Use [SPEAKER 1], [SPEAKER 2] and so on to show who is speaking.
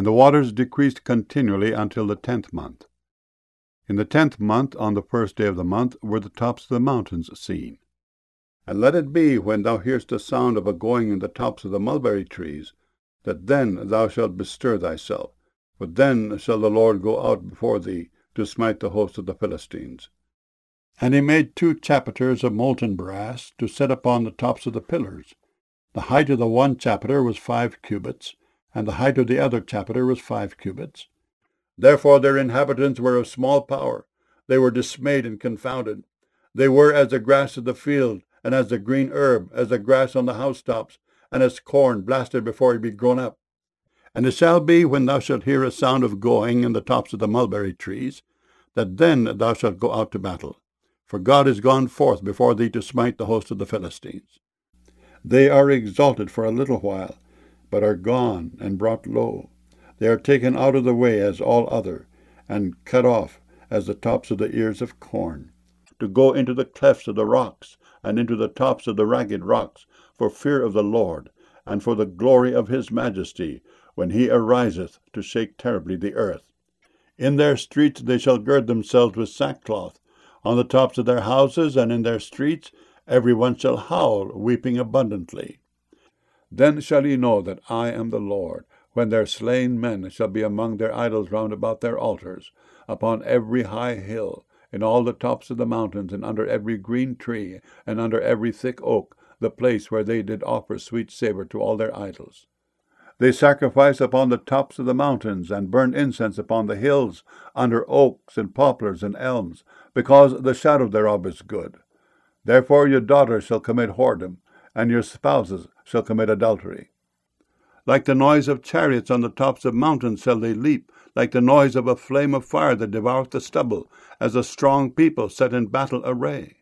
[SPEAKER 1] And the waters decreased continually until the 10th month. In the 10th month, on the 1st day of the month, were the tops of the mountains seen. And let it be, when thou hearest the sound of a going in the tops of the mulberry trees, that then thou shalt bestir thyself, for then shall the Lord go out before thee to smite the host of the Philistines. And he made 2 chapiters of molten brass to set upon the tops of the pillars. The height of the one chapiter was 5 cubits, and the height of the other chapiter was 5 cubits. Therefore their inhabitants were of small power. They were dismayed and confounded. They were as the grass of the field, and as the green herb, as the grass on the housetops, and as corn blasted before it be grown up. And it shall be, when thou shalt hear a sound of going in the tops of the mulberry trees, that then thou shalt go out to battle. For God is gone forth before thee to smite the host of the Philistines. They are exalted for a little while, but are gone and brought low. They are taken out of the way as all other, and cut off as the tops of the ears of corn, to go into the clefts of the rocks, and into the tops of the ragged rocks, for fear of the Lord, and for the glory of his majesty, when he ariseth to shake terribly the earth. In their streets they shall gird themselves with sackcloth. On the tops of their houses and in their streets every one shall howl, weeping abundantly. Then shall ye know that I am the Lord, when their slain men shall be among their idols round about their altars, upon every high hill, in all the tops of the mountains, and under every green tree, and under every thick oak, the place where they did offer sweet savour to all their idols. They sacrifice upon the tops of the mountains, and burn incense upon the hills, under oaks and poplars and elms, because the shadow thereof is good. Therefore your daughters shall commit whoredom, and your spouses shall commit adultery. Like the noise of chariots on the tops of mountains shall they leap, like the noise of a flame of fire that devoureth the stubble, as a strong people set in battle array.